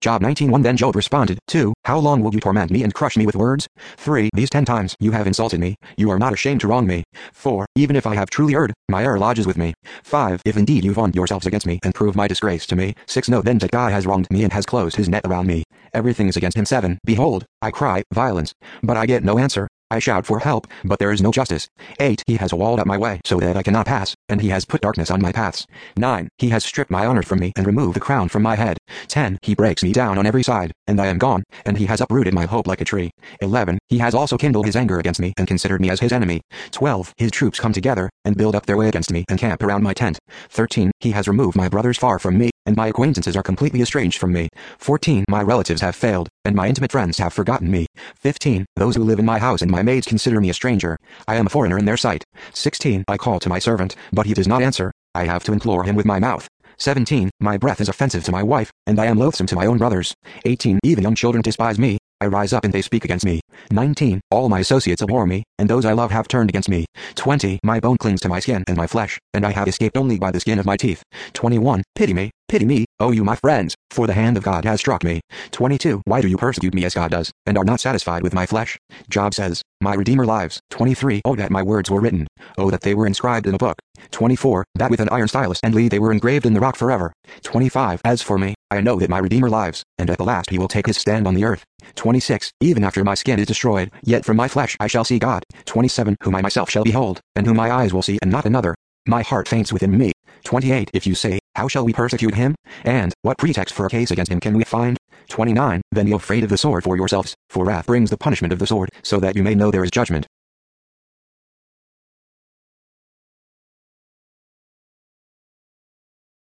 Job 19:1 Then Job responded, 2. How long will you torment me and crush me with words? 3. These 10 times you have insulted me, you are not ashamed to wrong me. 4. Even if I have truly erred, my error lodges with me. 5. If indeed you vaunt yourselves against me and prove my disgrace to me. 6. Know then that God has wronged me and has closed his net around me. Everything is against him. 7. Behold, I cry, violence, but I get no answer. I shout for help, but there is no justice. 8. He has walled up my way so that I cannot pass, and he has put darkness on my paths. 9. He has stripped my honor from me and removed the crown from my head. 10. He breaks me down on every side, and I am gone, and he has uprooted my hope like a tree. 11. He has also kindled his anger against me and considered me as his enemy. 12. His troops come together and build up their way against me and camp around my tent. 13. He has removed my brothers far from me, and my acquaintances are completely estranged from me. 14. My relatives have failed, and my intimate friends have forgotten me. 15. Those who live in my house and my maids consider me a stranger. I am a foreigner in their sight. 16. I call to my servant, but he does not answer. I have to implore him with my mouth. 17. My breath is offensive to my wife, and I am loathsome to my own brothers. 18. Even young children despise me. I rise up and they speak against me. 19. All my associates abhor me, and those I love have turned against me. 20. My bone clings to my skin and my flesh, and I have escaped only by the skin of my teeth. 21. Pity me, O you my friends, for the hand of God has struck me. 22. Why do you persecute me as God does, and are not satisfied with my flesh? Job says, my Redeemer lives. 23. Oh that my words were written. Oh that they were inscribed in a book. 24. That with an iron stylus and lead they were engraved in the rock forever. 25. As for me, I know that my Redeemer lives, and at the last he will take his stand on the earth. 26. Even after my skin is destroyed, yet from my flesh I shall see God. 27. Whom I myself shall behold, and whom my eyes will see and not another. My heart faints within me. 28. If you say, how shall we persecute him? And, what pretext for a case against him can we find? 29. Then be afraid of the sword for yourselves, for wrath brings the punishment of the sword, so that you may know there is judgment.